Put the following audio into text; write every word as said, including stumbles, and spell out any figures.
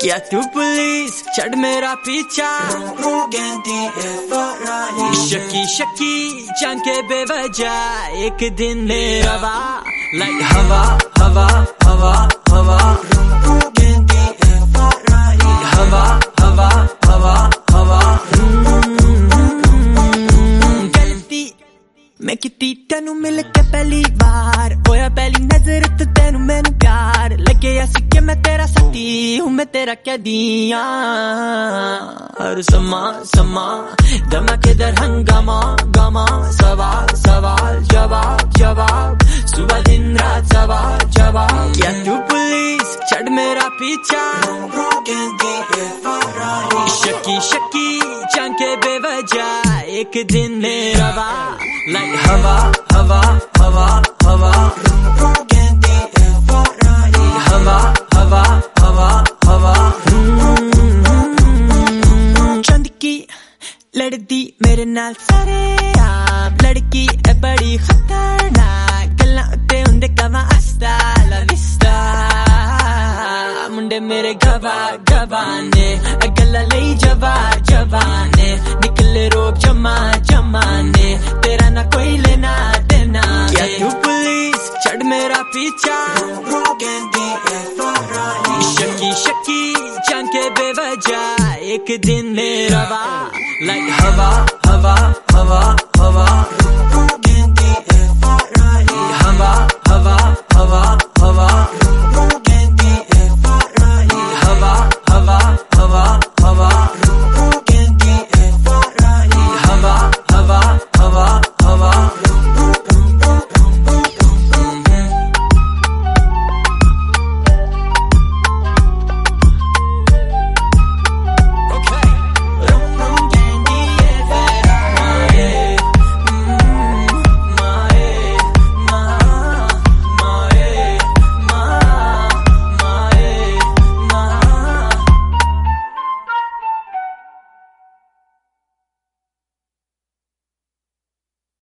क्या तू पुलिस चढ़ मेरा पीछा, शकी शकी चंके बेवजह एक दिन मेरा वा लाइक हवा हवा हवा हवा हवा हवा हवा हवा गलती मैं किती तेनू मिल के पहली बार होया पहली नजर तो तेनू मैनू प्यार लगे ऐसी कि मैं तेरा साथी हूँ मैं तेरा कैदियां हर समा समा धमाकेदार हंगामा गामा सवाल सवाल जवाब जवाब सुबह दिन रात सवाल जवाब क्या तू पुलिस चढ़ मेरा पीछा शकी शकी चंके बेवजह एक दिन मेरा वा लाइक हवा हवा हवा हवा हवा हवा हवा हवा चंद की लड़दी मेरे नाल सारे आप लड़की है बड़ी खतरनाक गल्लां उत्ते हुंदे कवां आस्ता ला विस्ता मुंडे मेरे गवा गवाने गल्लां लई जवा जवाने निकले रोक जमा जमाने तेरा ना कोई लेना देना क्या तू पुलिस चढ़ मेरा पीछा शकी शकी चंके बेवजह एक दिन मेरा वा लाइक हवा हवा हवा